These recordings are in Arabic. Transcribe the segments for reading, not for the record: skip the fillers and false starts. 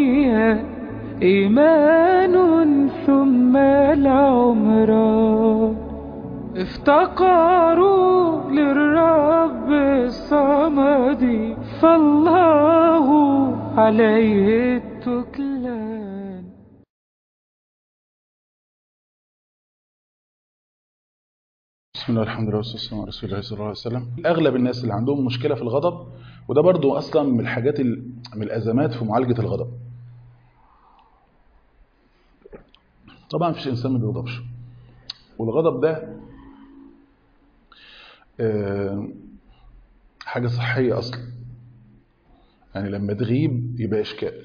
الدنيا إيمان ثم العمران، افتقروا للرب الصمد فالله عليه التكلان. بسم الله الحمد لله والصلاة والسلام على رسول الله صلى الله عليه وسلم. أغلب الناس اللي عندهم مشكلة في الغضب، وده برضو أصلا من الحاجات من الأزمات في معالجة الغضب. طبعا مفيش إنسان ما بيغضبش، والغضب ده حاجة صحية أصلا. يعني لما تغيب يبقى إشكال.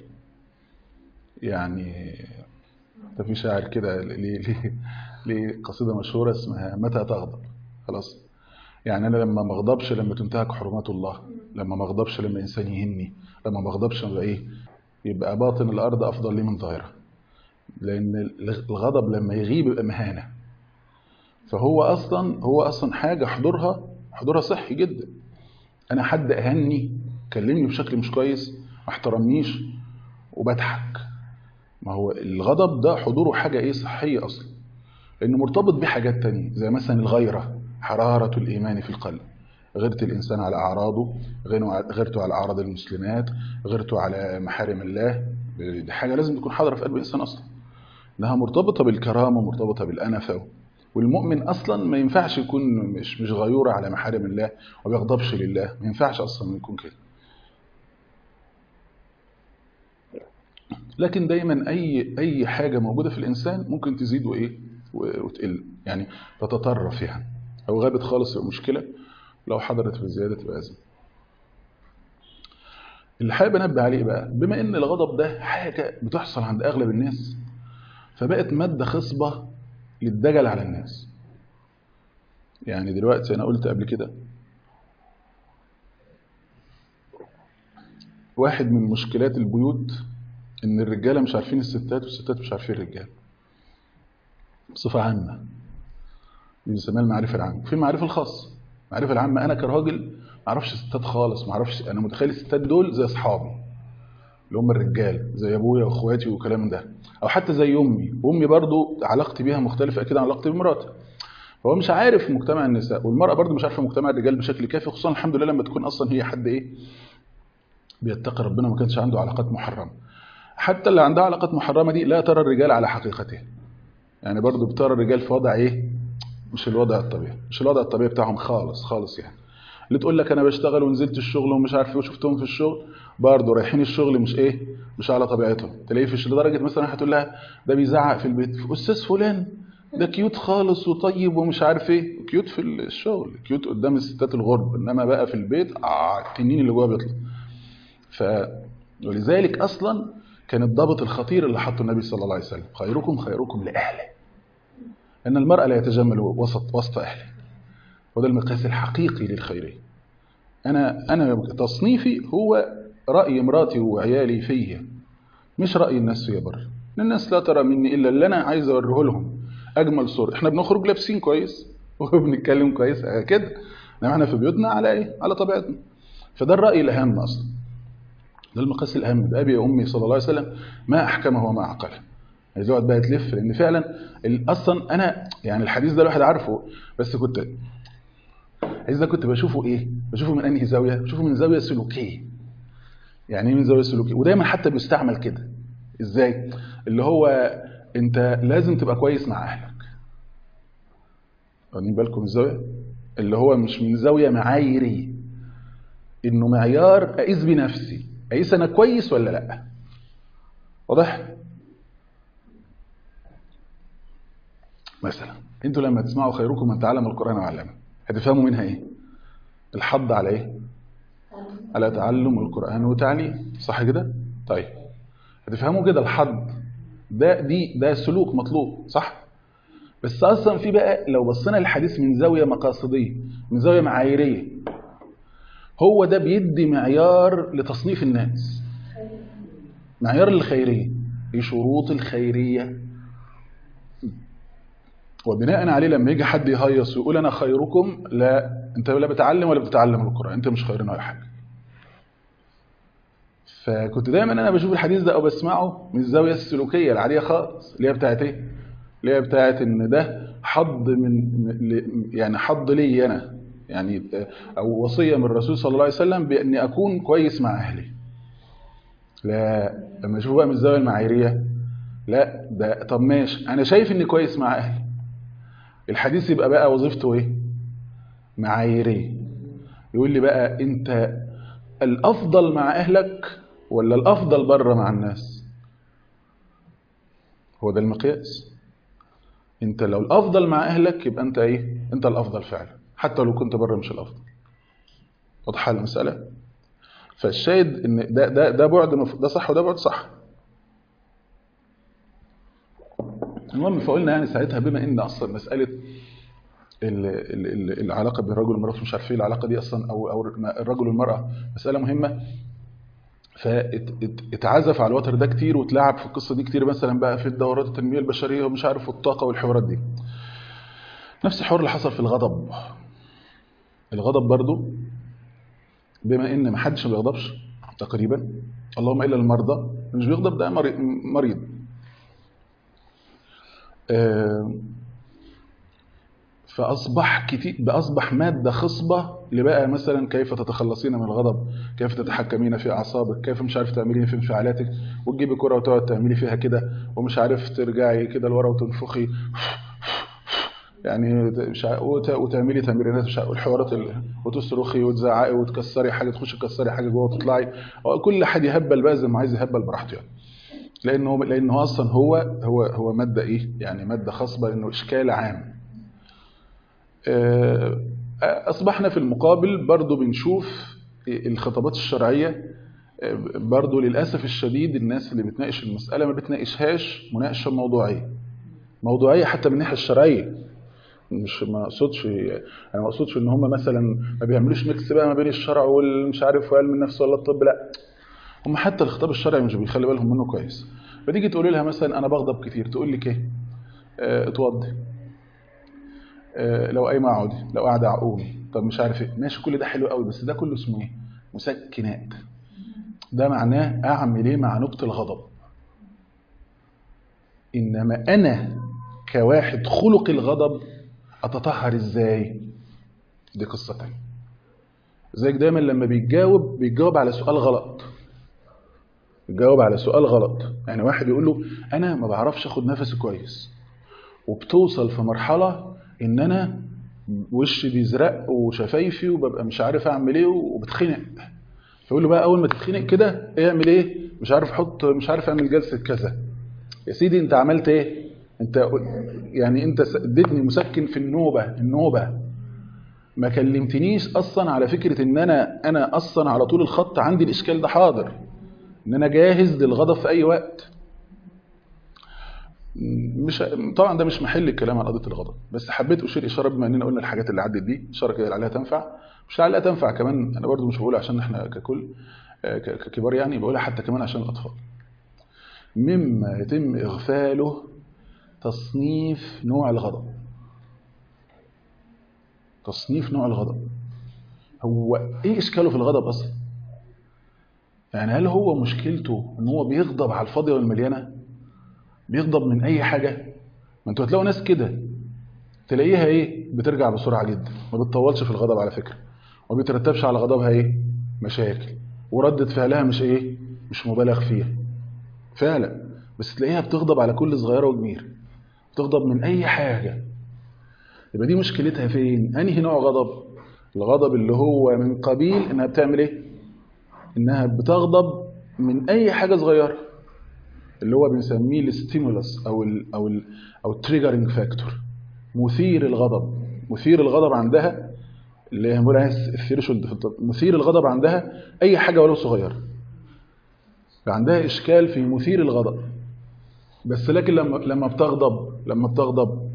يعني ده في شاعر كده ليه قصيدة مشهورة اسمها متى تغضب. خلاص، يعني أنا لما ما أغضبش لما تنتهك حرمات الله، لما ما أغضبش لما إنسان يهني، لما ما أغضبش يبقى باطن الأرض أفضل لي من ظاهرها. لأن الغضب لما يغيب يبقى مهانة. فهو أصلا حاجة حضورها صحي جدا. أنا حد أهني، كلمني بشكل مش كويس، ما احترمنيش وبضحك، ما هو الغضب ده حضوره حاجة صحية أصلا، لأنه مرتبط بحاجات تانية زي مثلا الغيرة، حرارة الإيمان في القلب. غيرة الإنسان على أعراضه، غيرته على أعراض المسلمات، غيرته على محارم الله. دي حاجة لازم تكون حاضرة في قلب الإنسان أصلا، إنها مرتبطة بالكرامة ومرتبطة بالأنفة. والمؤمن أصلا ما ينفعش يكون مش غيورة على محارم الله وما بيغضبش لله، ما ينفعش أصلا يكون كده. لكن دايما أي حاجة موجودة في الإنسان ممكن تزيد وتقل، يعني تتطرف يعني، أو غابت خالص يبقى مشكلة، لو حضرت بزيادة تبقى أزمة. اللي حابب انبه عليه بقى، بما ان الغضب ده حاجه بتحصل عند اغلب الناس، فبقت ماده خصبه للدجل على الناس. يعني دلوقتي انا قلت قبل كده، واحد من مشكلات البيوت ان الرجاله مش عارفين الستات والستات مش عارفين الرجال بصفه عامه. دي بنسميها المعرفه العامه. في المعرفه الخاصه، المعرفه العامه، انا كراجل ما اعرفش الستات خالص، ما اعرفش. انا متخيل الستات دول زي اصحابي اللي هم الرجال، زي ابويا واخواتي والكلام ده، او حتى زي امي. وامي برضو علاقتي بيها مختلفه اكيد عن علاقتي بمراتي. هو مش عارف مجتمع النساء، والمراه برضو مش عارفه مجتمع الرجال بشكل كافي، خصوصا الحمد لله لما تكون اصلا هي حد بيتقي ربنا وما كانش عنده علاقات محرمه. حتى اللي عندها علاقات محرمه دي لا ترى الرجال على حقيقته، يعني برضو بترى الرجال في وضع مش الوضع الطبيعي، مش الوضع الطبيعي بتاعهم خالص خالص. يعني اللي تقول لك انا بشتغل ونزلت الشغل ومش عارف ايه وشفتهم في الشغل، برضه رايحين الشغل مش على طبيعتهم. تلاقيه في لدرجه مثلا هتقول لها ده بيزعق في البيت، استاذ فلان ده كيوت خالص وطيب ومش عارف ايه. كيوت في الشغل، كيوت قدام الستات الغرب، انما بقى في البيت التنين اللي جوه بيطلع. ف ولذلك اصلا كان الضابط الخطير اللي حطه النبي صلى الله عليه وسلم، خيركم خيركم لاهله، ان المرء لا يتجمل وسط اهله. وده المقياس الحقيقي للخيريه. أنا تصنيفي هو رأي مراتي وعيالي فيا، مش رأي الناس فيا بره. الناس لا ترى مني إلا اللي أنا عايز أوريه لهم أجمل صورة. إحنا بنخرج لابسين كويس وبنتكلم كويس كده، إنما إحنا في بيوتنا على طبيعتنا. فده الرأي الأهم أصلا، ده المقياس الأهم. ده أبي وأمي صلى الله عليه وسلم ما أحكمه وما أعقله. عايز يقعد بقى تلف، لأن فعلا أصلا أنا يعني الحديث ده الواحد عارفه، بس كنت بشوفه بشوفه من انهي زاويه؟ بشوفه من زاويه سلوكيه. يعني ايه من زاويه سلوكيه؟ ودايما حتى بيستعمل كده. ازاي؟ اللي هو انت لازم تبقى كويس مع اهلك. واخدين بالكم الزاويه؟ اللي هو مش من زاويه معاييريه، انه معيار اقيس بنفسي، اقيس انا كويس ولا لا. واضح؟ مثلا انتوا لما تسمعوا خيركم من تعلم القران وعلمه، هتفهموا منها الحض على على تعلم القران وتعليم، صح كده؟ طيب هتفهموا كده الحض ده سلوك مطلوب، صح؟ بس اصلا في بقى لو بصينا للحديث من زاويه مقاصديه، من زاويه معاييريه، هو ده بيدي معيار لتصنيف الناس، معيار للخيريه، ايه شروط الخيريه. وبناء عليه لما يجي حد يهيص ويقول انا خيركم، لا، انت لا بتعلم ولا بتتعلم القران، انت مش خيرنا ولا حاجه. فكنت دايما انا بشوف الحديث ده او بسمعه من الزاويه السلوكيه العاديه خالص، اللي هي بتاعت ايه؟ اللي هي بتاعت ان ده حظ يعني حظ لي انا، يعني او وصيه من الرسول صلى الله عليه وسلم باني اكون كويس مع اهلي. لا، لما اشوف بقى من الزاويه المعاييريه، لا ده طب ماشي، انا شايف اني كويس مع اهلي، الحديث يبقى بقى وظيفته ايه؟ معاييريه. يقول لي بقى انت الافضل مع اهلك ولا الافضل بره مع الناس؟ هو ده المقياس. انت لو الافضل مع اهلك يبقى انت ايه؟ انت الافضل فعلا، حتى لو كنت بره مش الافضل. واضحه المساله؟ فالشاهد ان ده بعد ده صح وده بعد صح. المهم فقلنا يعني ساعتها بما ان اصلا مساله العلاقه بين الرجل والمراه مش عارف ايه العلاقه دي اصلا، او الرجل والمراه مساله مهمه، فاتعزف على الوتر ده كتير واتلعب في القصه دي كتير، مثلا بقى في الدورات التنميه البشريه ومش عارف والطاقه والحوارات دي. نفس الحوار اللي حصل في الغضب. الغضب برضو بما ان ما حدش ما بيغضبش تقريبا، اللهم الا المرضى، مش بيغضب ده مريض. فاصبح كتير، اصبح ماده خصبه لبقى مثلا كيف تتخلصين من الغضب، كيف تتحكمين في اعصابك، كيف مش عارف تعملين في انفعالاتك، وتجيبي كره وتقعد تعملي فيها كده، ومش عارف ترجعي كده لورا وتنفخي يعني وتعملي تمرينات مش عارف الحوارات وتصرخي وتزعقي وتكسري حاجه، تخشي تكسري حاجه جوه وتطلعي، كل حد يهبل بقى زي ما عايز يهبل براحته يعني. لانه اصلا هو ماده ايه؟ يعني ماده خصبه، لانه اشكال عام. اصبحنا في المقابل برضو بنشوف الخطابات الشرعيه، برضو للاسف الشديد الناس اللي بتناقش المساله ما بتناقشهاش مناقشه موضوعيه حتى من الناحيه الشرعيه. ما اقصدش، انا ما اقصدش ان هم مثلا ما بيعملوش ميكس بقى ما بين الشرع والمش عارف وعلم النفس ولا الطب، لا، هم حتى الخطاب الشرعي مش بيخلي بالهم منه كويس. فتيجي تقولي لها مثلا انا بغضب كتير، تقول لك ايه؟ اتوضي، لو قايمه اقعدي، لو قاعده قومي، طب مش عارف ايه، ماشي كل ده حلو قوي، بس ده كله اسمه ايه؟ مسكنات. ده معناه اعمل ايه مع نقطه الغضب. انما انا كواحد خلق الغضب اتطهر ازاي؟ دي قصه تانية. زيك دايما لما بيجاوب على سؤال غلط، بيجاوب على سؤال غلط. يعني واحد يقول له انا ما بعرفش اخد نفسي كويس، وبتوصل في مرحله ان انا وشي بيزرق وشفايفي وببقى مش عارف اعمل ايه وبتخنق. فيقول له بقى اول ما تتخنق كده اعمل ايه؟ مش عارف حط، مش عارف اعمل جلسه كذا. يا سيدي انت عملت ايه؟ انت يعني انت اديتني مسكن في النوبه، ما كلمتنيش اصلا على فكره ان انا اصلا على طول الخط عندي الاشكال ده حاضر، ان انا جاهز للغضب في اي وقت. مش طبعا ده مش محل الكلام عن قضيه الغضب، بس حبيت اشير اشاره بما اننا قلنا الحاجات اللي عدت دي اشاره كده عليها تنفع، مش عليها تنفع كمان. انا برضو مش بقولها عشان احنا ككل ككبار يعني، بقولها حتى كمان عشان الاطفال. مما يتم اغفاله تصنيف نوع الغضب. تصنيف نوع الغضب. هو ايه اشكاله في الغضب اصلا؟ يعني هل هو مشكلته ان هو بيغضب على الفاضيه والمليانه؟ بيغضب من اي حاجه؟ ما انتوا هتلاقوا ناس كده تلاقيها ايه؟ بترجع بسرعه جدا، ما بتطولش في الغضب على فكره، وما بيترتبش على غضبها ايه؟ مشاكل، وردة فعلها مش ايه؟ مش مبالغ فيها فعلا، بس تلاقيها بتغضب على كل صغيره وكبير، بتغضب من اي حاجه. يبقى دي مشكلتها فين؟ انهي نوع غضب؟ الغضب اللي هو من قبيل انها بتعمل ايه؟ انها بتغضب من اي حاجه صغيره، اللي هو بنسميه الستيمولس او التريجرنج فاكتور، مثير الغضب. مثير الغضب عندها اللي هي بنقول عليها الثيرشولد في الطب، مثير الغضب عندها اي حاجه ولو صغيره، عندها اشكال في مثير الغضب. بس لكن لما بتغضب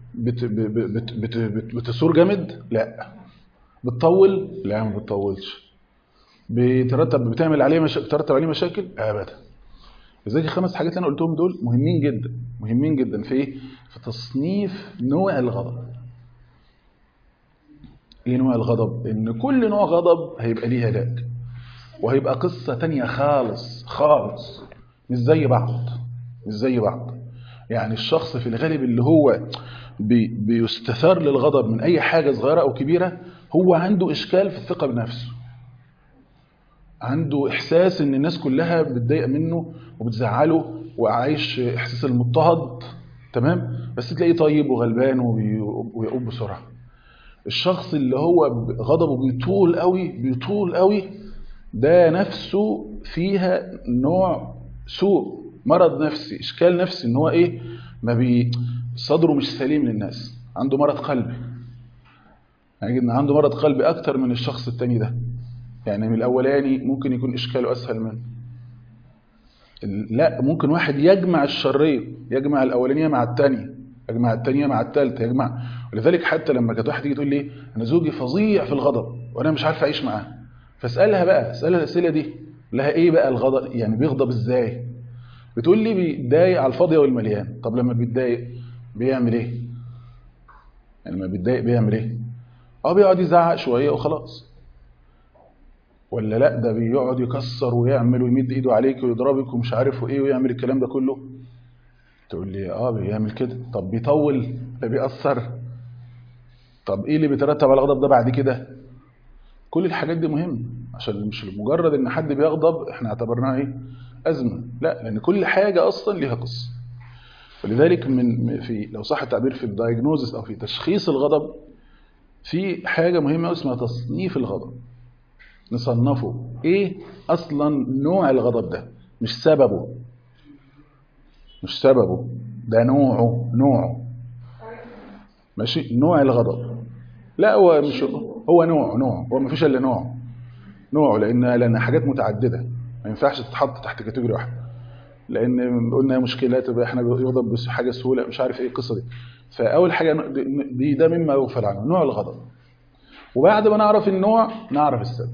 بتصور جامد؟ لا. بتطول؟ لا ما بتطولش. بتعمل عليه بترتب عليه مشاكل؟ ابدا. لذلك الخمس حاجات اللي انا قلتهم دول مهمين جدا، مهمين جدا في ايه؟ في تصنيف نوع الغضب. ايه نوع الغضب؟ ان كل نوع غضب هيبقى ليه علاج. وهيبقى قصة تانية خالص خالص. مش زي بعض، مش زي بعض. يعني الشخص في الغالب اللي هو بيستثار للغضب من أي حاجة صغيرة أو كبيرة، هو عنده إشكال في الثقة بنفسه، عنده إحساس إن الناس كلها بتضايق منه وبتزعله وعايش إحساس المضطهد. تمام. بس تلاقيه طيب وغلبان ويقوم بسرعة. الشخص اللي هو غضبه بيطول قوي بيطول قوي، ده نفسه فيها نوع سوء، مرض نفسي، إشكال نفسي، إن هو إيه، ما بي صدره مش سليم للناس، عنده مرض قلبي. يعني إن عنده مرض قلبي أكتر من الشخص التاني ده. يعني من الأولاني ممكن يكون إشكاله أسهل منه. لا، ممكن واحد يجمع الشرين، يجمع الأولانية مع التانية، يجمع التانية مع التالتة، يجمع. ولذلك حتى لما كانت واحدة تيجي تقول لي أنا زوجي فظيع في الغضب وأنا مش عارف أعيش معاه، فاسألها بقى، اسألها الأسئلة دي، لها إيه بقى الغضب، يعني بيغضب إزاي؟ بتقول لي بيتضايق على الفاضية والمليان. طب لما بيتضايق بيعمل إيه؟ يعني لما بيتضايق بيعمل إيه؟ بيقعد يزعق شوية وخلاص، ولا لا ده بيقعد يكسر ويعمل ويمد ايده عليك ويضربك ومش عارف ايه ويعمل الكلام ده كله؟ تقول لي بيعمل كده. طب بيطول؟ ده بيأثر؟ طب ايه اللي بيترتب على الغضب ده بعد كده؟ كل الحاجات دي مهمه، عشان مش مجرد ان حد بيغضب احنا اعتبرناها ايه، ازمه. لا، لان كل حاجه اصلا ليها قصه. فلذلك في لو صح التعبير في الدايجنوزس او في تشخيص الغضب، في حاجه مهمه اسمها تصنيف الغضب. نصنفه ايه اصلا نوع الغضب ده، مش سببه، مش سببه، ده نوعه ماشي، نوع الغضب. لا هو مش هو نوع هو ما فيش الا نوعه، لان حاجات متعدده، ما ينفعش تتحط تحت كاتيجوري واحده. لان قلنا مشكلات يبقى احنا بيغضب بحاجه سهوله مش عارف ايه القصه دي. فاول حاجه ده مما يغفل عنه نوع الغضب. وبعد ما نعرف النوع نعرف السبب.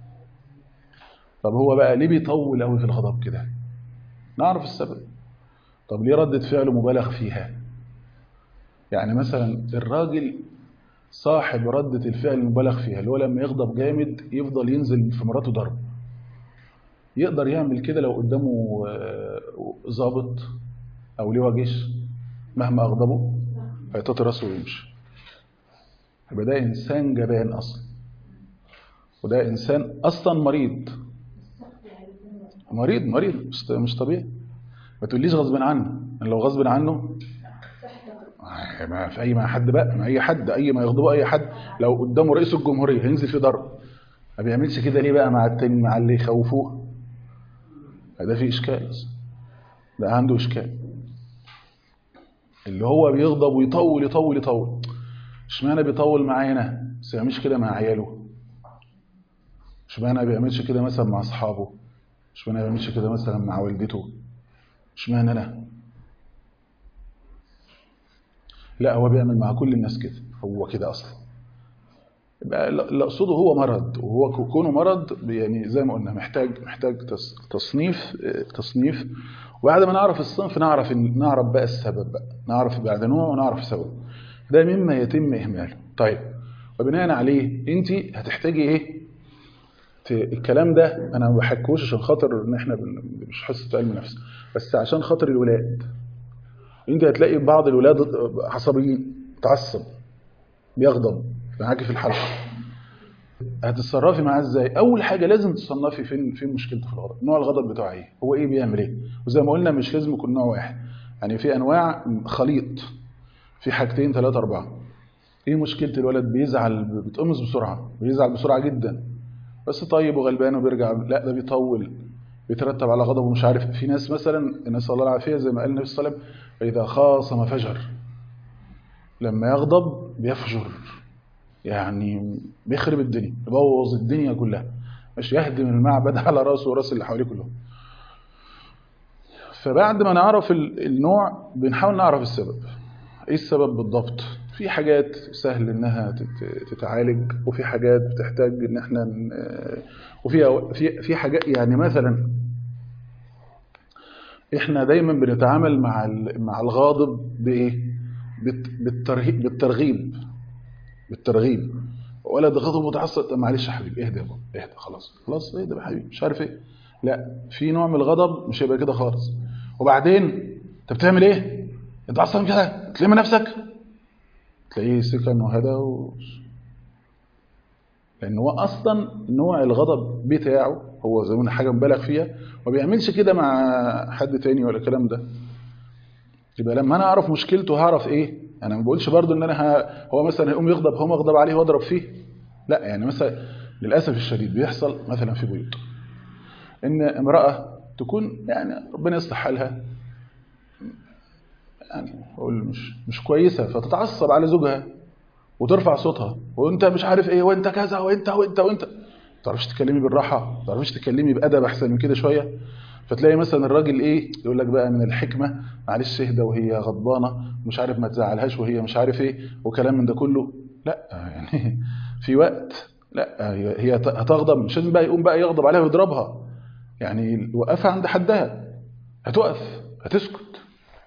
طب هو بقى ليه بيطول قوي في الغضب كده؟ نعرف السبب. طب ليه ردة فعله مبالغ فيها؟ يعني مثلا الراجل صاحب ردة الفعل المبالغ فيها، اللي هو لما يغضب جامد يفضل ينزل في مراته ضرب، يقدر يعمل كده لو قدامه ضابط او لواء جيش، مهما اغضبه هيطاطي راسه ويمشي. يبقى ده انسان جبان اصلا، وده انسان اصلا مريض مش طبيعي. ما تقوليش غصب عنه، لو غصب عنه ما في مع حد بقى، مع اي حد، ما يغضبه اي حد، لو قدامه رئيس الجمهوريه هينزل في ضرب. ما بيعملش كده ليه بقى مع التاني، مع اللي يخوفوه؟ ده في اشكال، ده عنده اشكال. اللي هو بيغضب ويطول يطول يطول، اشمعنى بيطول معايا انا بس ما يعملش كده مع عياله؟ اشمعنى ما بيعملش كده مثلا مع اصحابه؟ اشمعنى ما بيعملش كده مثلا مع والدته؟ اشمعنى انا؟ لا، هو بيعمل مع كل الناس كده، هو كده اصلا. يبقى اللي اقصده هو مرض، وهو كونه مرض يعني زي ما قلنا محتاج تصنيف. وبعد ما نعرف الصنف نعرف بقى السبب بقى، نعرف بعد نوع ونعرف سبب. ده مما يتم اهماله. طيب، وبناء عليه انت هتحتاجي ايه؟ الكلام ده انا ما بحكوش عشان خاطر ان احنا مش حصه علم نفس، بس عشان خاطر الولاد. انت هتلاقي بعض الولاد عصبيين، متعصب، بيغضب معاكي في الحلقه. هتتصرفي معاه ازاي؟ اول حاجه لازم تصنفي فين مشكلته في الغضب، نوع الغضب بتاعه ايه، هو ايه، بيعمل ايه. وزي ما قلنا مش لازم يكون نوع واحد، يعني في انواع خليط، في حاجتين ثلاثه اربعه. ايه مشكله الولد؟ بيزعل، بيتقمص بسرعه، بيزعل بسرعه جدا، بس طيب وغلبان وبيرجع. لا، ده بيطول، بيترتب على غضبه مش عارف. في ناس مثلا، نسال الله العافيه، زي ما قال النبي صلى الله عليه وسلم: فاذا خاصم فجر. لما يغضب بيفجر، يعني بيخرب الدنيا، يبوظ الدنيا كلها، مش يهدم المعبد على راسه وراس اللي حواليه كلهم. فبعد ما نعرف النوع بنحاول نعرف السبب. ايه السبب بالضبط؟ في حاجات سهل انها تتعالج، وفي حاجات بتحتاج ان احنا في حاجات، يعني مثلا احنا دايما بنتعامل مع الغاضب بايه؟ بالترغيب. ولد غضب متعصب. طب معلش يا حبيبي اهدى يا بابا، اهدى خلاص اهدى يا حبيبي، مش عارف ايه. لا، في نوع من الغضب مش هيبقى كده خالص. وبعدين انت بتعمل ايه؟ انت اصلا كده تلم نفسك، تلاقيه سكن وهدى لان هو اصلا نوع الغضب بتاعه هو زي ما حاجه مبالغ فيها، ما بيعملش كده مع حد تاني ولا الكلام ده. يبقى لما انا اعرف مشكلته هعرف ايه. انا ما بقولش برضو ان انا هو مثلا هيقوم يغضب، هقوم اغضب عليه واضرب فيه، لا. يعني مثلا للاسف الشديد بيحصل مثلا في بيوت ان امراه تكون يعني ربنا يصلح حالها، يعني اقول مش كويسه، فتتعصب على زوجها وترفع صوتها، وانت مش عارف ايه، وانت كذا، وانت ما تعرفش تتكلمي بالراحه، ما تعرفش تتكلمي بادب احسن من كده شويه. فتلاقي مثلا الراجل ايه يقول لك بقى من الحكمه، معلش اهدى وهي غضبانه، مش عارف ما تزعلهاش وهي مش عارف ايه وكلام من ده كله. لا يعني في وقت لا، هي هتغضب، مش لازم بقى يقوم بقى يغضب عليها ويضربها، يعني وقفها عند حدها، هتقف هتسكت.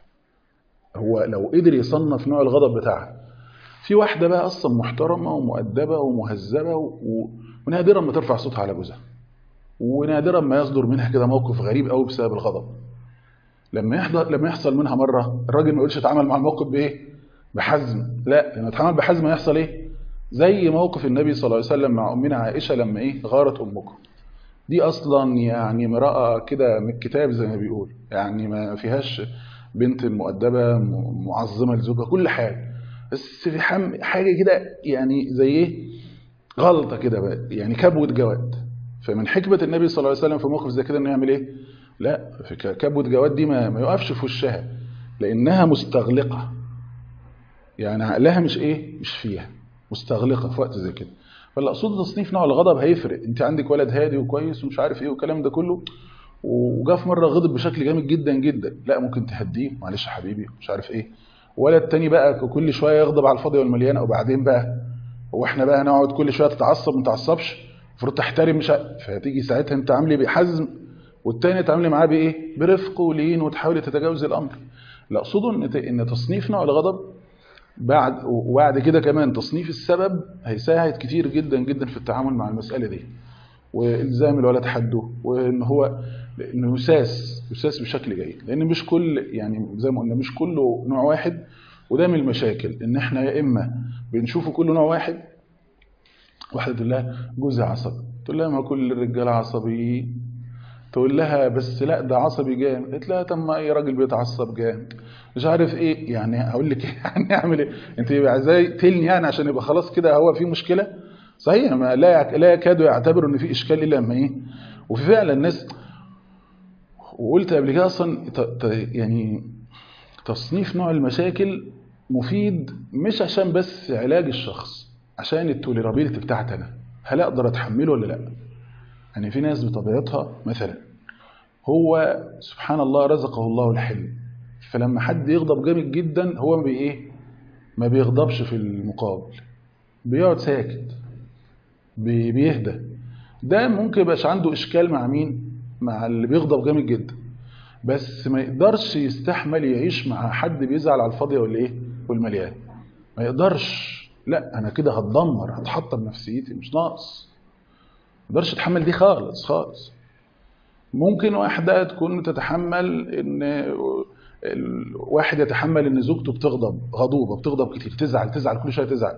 هو لو قدر يصنف نوع الغضب بتاعها، في واحده بقى اصلا محترمه ومؤدبه ومهذبه ونادرا ما ترفع صوتها على جوزها، ونادرا ما يصدر منها كده موقف غريب قوي بسبب الغضب. لما يحصل منها مره، الراجل ما يقولش اتعامل مع الموقف بايه؟ بحزم. لا، لما اتعامل بحزم هيحصل ايه؟ زي موقف النبي صلى الله عليه وسلم مع امنا عائشه لما ايه غارت امكم. دي اصلا يعني امراه كده من الكتاب زي ما بيقول، يعني ما فيهاش بنت مؤدبه معظمه لزوجها كل حاجه، بس في حاجه كده يعني زي ايه، غلطه كده بقى، يعني كبوه جواد. فمن حكمه النبي صلى الله عليه وسلم في موقف زي كده انه يعمل ايه؟ لا، في كبوه جواد دي ما يقفش في وشها، لانها مستغلقه، يعني عقلها مش ايه، مش فيها، مستغلقه في وقت زي كده. فاللي اقصده تصنيف نوع الغضب هيفرق. انت عندك ولد هادي وكويس ومش عارف ايه والكلام ده كله، وجا في مره غضب بشكل جامد جدا جدا، لا ممكن تهديه، معلش يا حبيبي مش عارف ايه. ولد تاني بقى كل شويه يغضب على الفاضي والمليان، او بعدين بقى هو احنا بقى نقعد كل شويه تتعصب ما تعصبش، المفروض تحترم، مش فتيجي ساعتها انت عاملي بحزم، والتاني تعاملي معاه بايه، برفق ولين، وتحاولي تتجاوز الامر. لا، اقصده ان تصنيف نوع الغضب وبعد كده كمان تصنيف السبب هيساعد كتير جدا جدا في التعامل مع المساله دي، والزام الولد حده، وان هو انه يساس بشكل جيد. لان مش كل، يعني زي ما قلنا مش كله نوع واحد. وده من المشاكل ان احنا يا اما بنشوفه كله نوع واحد. واحده تقول لها جوزي عصبي، تقول لها ما كل الرجاله عصبي، تقول لها بس لا ده عصبي جامد، قلت لها طب ما اي راجل بيتعصب جامد، مش عارف ايه. يعني هقول لك ايه يعني اعمل ايه؟ انت عايزاه تلني يعني عشان يبقى خلاص كده هو في مشكله؟ صحيح، ما لا يكادوا يعتبروا ان في اشكال الا لما ايه. وفي فعلا الناس، وقلت قبل كده اصلا يعني تصنيف نوع المشاكل مفيد مش عشان بس علاج الشخص، عشان التوليرابيلتي بتاعتي انا، هل اقدر اتحمله ولا لا. يعني في ناس بطبيعتها مثلا هو سبحان الله رزقه الله الحلم، فلما حد يغضب جامد جدا هو ما ايه، ما بيغضبش في المقابل، بيقعد ساكت، بيهدى. ده ممكن يبقاش عنده اشكال مع مين؟ مع اللي بيغضب جامد جدا، بس ما يقدرش يستحمل يعيش مع حد بيزعل على الفاضيه والايه والمليان. ما يقدرش، لا انا كده هتدمر، هتحطم نفسيتي، مش ناقص. ما يقدرش يتحمل دي خالص خالص. ممكن واحده تكون تتحمل ان واحد يتحمل ان زوجته غضوبه بتغضب كتير، تزعل كل شويه تزعل،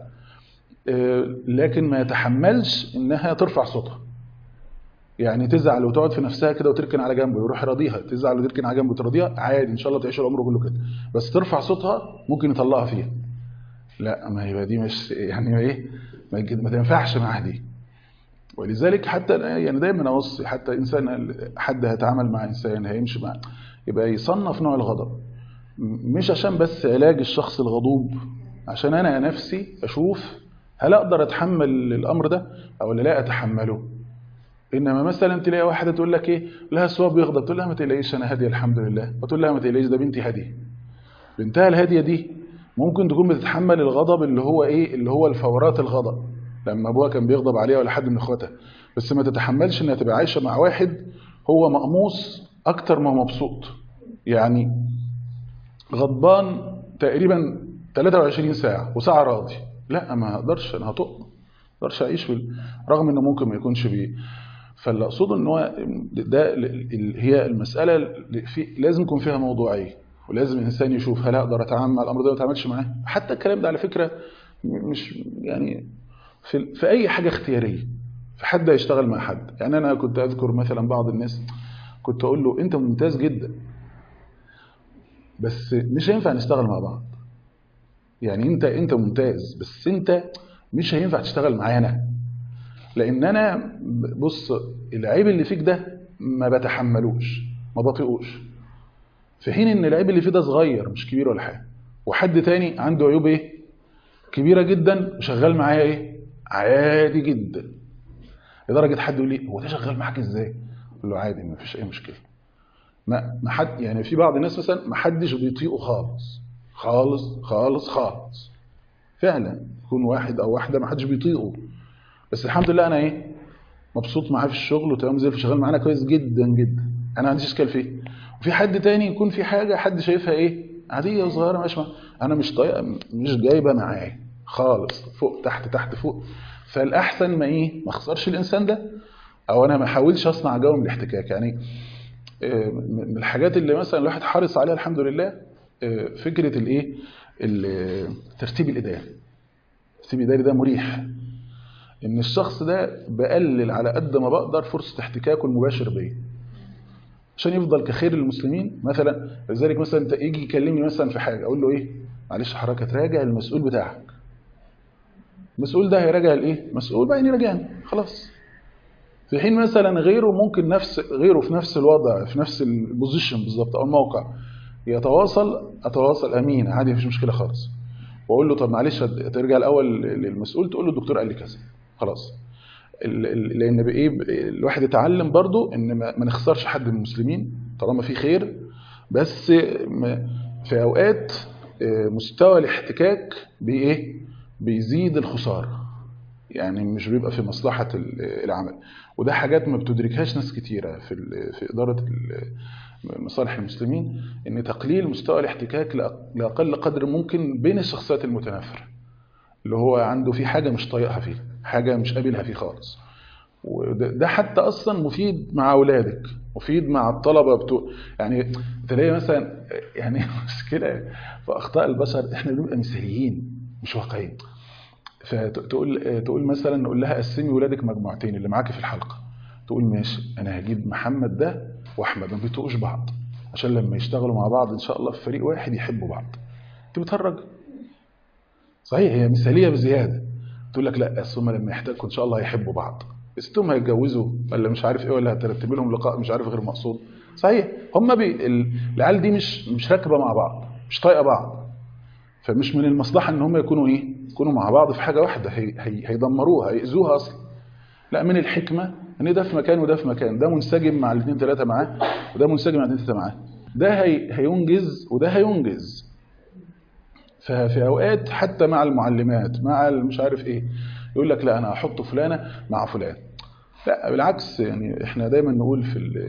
لكن ما يتحملش انها ترفع صوتها. يعني تزعل وتقعد في نفسها كده وتركن على جنبه، يروح يراضيها، تزعل وتركن على جنبه وتراضيها عادي ان شاء الله تعيش العمر كله كده. بس ترفع صوتها ممكن يطلقها فيها. لا، ما هي دي مش يعني ايه، ما تنفعش معاها دي. ولذلك حتى يعني دايما اوصي حتى انسان، حد هيتعامل مع انسان هيمشي مع، يبقى يصنف نوع الغضب، مش عشان بس علاج الشخص الغضوب، عشان انا نفسي اشوف هل اقدر اتحمل الامر ده او لا اتحمله. انما مثلا تلاقي واحده تقول لك ايه، لها سواب بيغضب، تقول لها ما تقلقيش انا هاديه الحمد لله، وتقول لها ما تقلقيش ده بنتي هاديه. بنتها الهاديه دي ممكن تكون بتتحمل الغضب اللي هو ايه، اللي هو الفورات الغضب لما ابوها كان بيغضب عليها ولا حد من اخواتها، بس ما تتحملش انها تبقى عايشه مع واحد هو مقموص اكتر ما مبسوط، يعني غضبان تقريبا 23 ساعه وساعه راضي. لا ما اقدرش، انا هطق، يقدرش يعيش رغم انه ممكن ما يكونش بيه. فاللي اقصده ان هو ده هي المساله لازم يكون فيها موضوعيه، ولازم الانسان يشوف هل اقدر اتعامل مع الامر ده ولا ما اتعاملش معاه. حتى الكلام ده على فكره مش يعني في اي حاجه اختياريه، في حد هيشتغل مع حد. يعني انا كنت اذكر مثلا بعض الناس كنت اقول له انت ممتاز جدا بس مش هينفع نشتغل مع بعض. يعني انت ممتاز بس انت مش هينفع تشتغل معايا انا، لان انا بص العيب اللي فيك ده ما بتحملوش ما بطيقوش، في حين ان العيب اللي فيه ده صغير مش كبير ولا حاجه، وحد تاني عنده عيوب ايه كبيره جدا وشغال معايا ايه عادي جدا، لدرجه حد يقول لي هو ده شغال معاك ازاي؟ اقول له عادي ما فيش اي مشكله. ما حد يعني في بعض الناس مثلا ما حدش بيطيقه خالص خالص خالص خالص، فعلا يكون واحد او واحده ما حدش بيطيقه، بس الحمد لله انا ايه مبسوط معاه في الشغل وتمام زي شغال معانا كويس جدا جدا، انا ما عنديش اشكال فيه. وفي حد تاني يكون في حاجه حد شايفها ايه عاديه وصغيره ماشي انا مش طايقه مش جايبه معايا خالص، فوق تحت تحت فوق. فالاحسن ما ايه ما اخسرش الانسان ده، او انا ما احاولش اصنع جو من الاحتكاك. يعني من الحاجات اللي مثلا الواحد حرص عليها الحمد لله فكره الايه الترتيب الاداري. الترتيب الاداري ده مريح، ان الشخص ده بقلل على قد ما بقدر فرصه احتكاكه المباشر بيا عشان يفضل كخير للمسلمين. مثلا لذلك مثلا انت يجي يكلمني مثلا في حاجه اقول له ايه معلش حضرتك تراجع المسؤول بتاعك، المسؤول ده هيراجع الايه مسؤول بقى يراجعني خلاص. في حين مثلا غيره ممكن غيره في نفس الوضع في نفس البوزيشن بالظبط او الموقع اتواصل امين عادي مفيش مشكله خالص، واقول له طب معلش ترجع الاول للمسؤول تقول له الدكتور قال لي كذا خلاص. لان بايه الواحد يتعلم برضو ان ما نخسرش حد من المسلمين طالما في خير، بس في اوقات مستوى الاحتكاك بايه بيزيد الخساره، يعني مش بيبقى في مصلحه العمل. وده حاجات ما بتدركهاش ناس كتيره في اداره مصالح المسلمين، ان تقليل مستوى الاحتكاك لاقل قدر ممكن بين الشخصيات المتنافره اللي هو عنده في حاجه مش طايقها فيه حاجه مش قابلها فيه خالص. وده حتى اصلا مفيد مع اولادك مفيد مع الطلبه يعني تلاقي مثلا يعني مشكله في اخطاء البشر احنا بنبقى مثاليين مش واقعيين. تقول مثلا نقول لها قسمي ولادك مجموعتين اللي معاكي في الحلقه، تقول ماشي انا هجيب محمد ده واحمد ما بيطوقوش بعض عشان لما يشتغلوا مع بعض ان شاء الله في فريق واحد يحبوا بعض. انت بتهرج صحيح هي مثاليه بزياده. تقول لك لا اصل هم لما يحتاجوا ان شاء الله يحبوا بعض، بس هم هيتجوزوا ولا مش عارف ايه ولا هترتب لهم لقاء مش عارف غير مقصود. صحيح هم العيال دي مش راكبه مع بعض مش طايقه بعض، فمش من المصلحه ان هم يكونوا يكونوا مع بعض في حاجه واحده هيدمروها هيأذوها اصلا. لا من الحكمه ان ده في مكان وده في مكان، ده منسجم مع الاثنين ثلاثه معاه وده منسجم مع الاثنين ثلاثه معاه، ده هينجز وده هينجز. ففي اوقات حتى مع المعلمات مع مش عارف ايه يقول لك لا انا هحط فلانه مع فلان، لا بالعكس. يعني احنا دايما نقول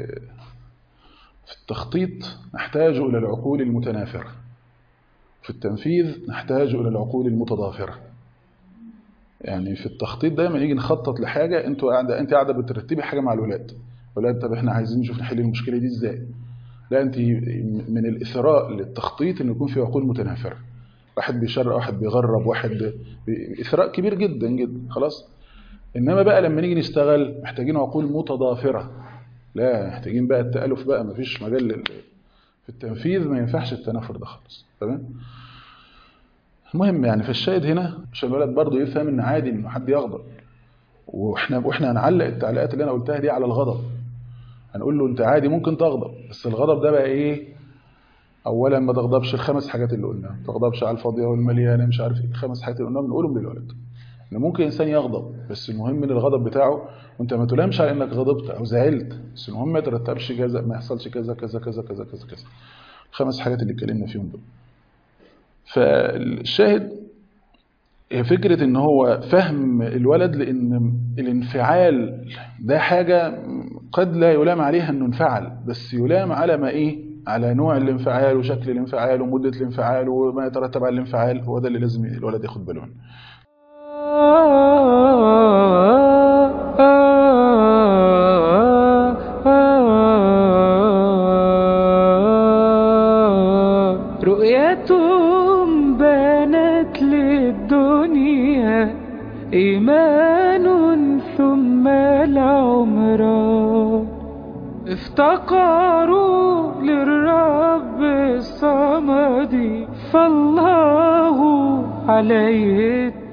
في التخطيط نحتاج الى العقول المتنافره، في التنفيذ نحتاج الى العقول المتضافره. يعني في التخطيط دايما يجي نخطط لحاجه انت قاعده بترتبي حاجه مع الولاد طب احنا عايزين نشوف نحل المشكله دي ازاي. لا انت من الاثراء للتخطيط ان يكون في عقول متنافره، واحد بيشرق واحد بيغرب واحد إثراء كبير جدا جدا خلاص. إنما بقى لما نيجي نشتغل محتاجين عقول متضافرة، لا محتاجين بقى التألف بقى مفيش مجال في التنفيذ ما ينفعش التنافر ده خالص. تمام. المهم يعني في الشاهد هنا عشان الولد برضه يفهم ان عادي انه حد يغضب، واحنا هنعلق التعليقات اللي انا قلتها دي على الغضب. هنقول له انت عادي ممكن تغضب بس الغضب ده بقى ايه؟ اولا ما تغضبش الخمس حاجات اللي قلناها، ما تغضبش على الفاضيه والمليانه مش عارف ايه، الخمس حاجات اللي قلناهم بنقولهم للولد. ان ممكن انسان يغضب بس المهم ان الغضب بتاعه وانت ما تلامش على انك غضبت او زعلت، بس المهم ما يترتبش كذا ما يحصلش كذا كذا كذا كذا كذا كذا، الخمس حاجات اللي اتكلمنا فيهم دول. فالشاهد هي فكره ان هو فهم الولد لان الانفعال ده حاجه قد لا يلام عليها انه انفعل، بس يلام على ما على نوع الانفعال وشكل الانفعال ومده الانفعال وما يترتب على الانفعال. هو ده اللي لازم الولد ياخد باله منه. الدنيا إيمان ثم العمران. افتقروا للرب الصمد فالله عليه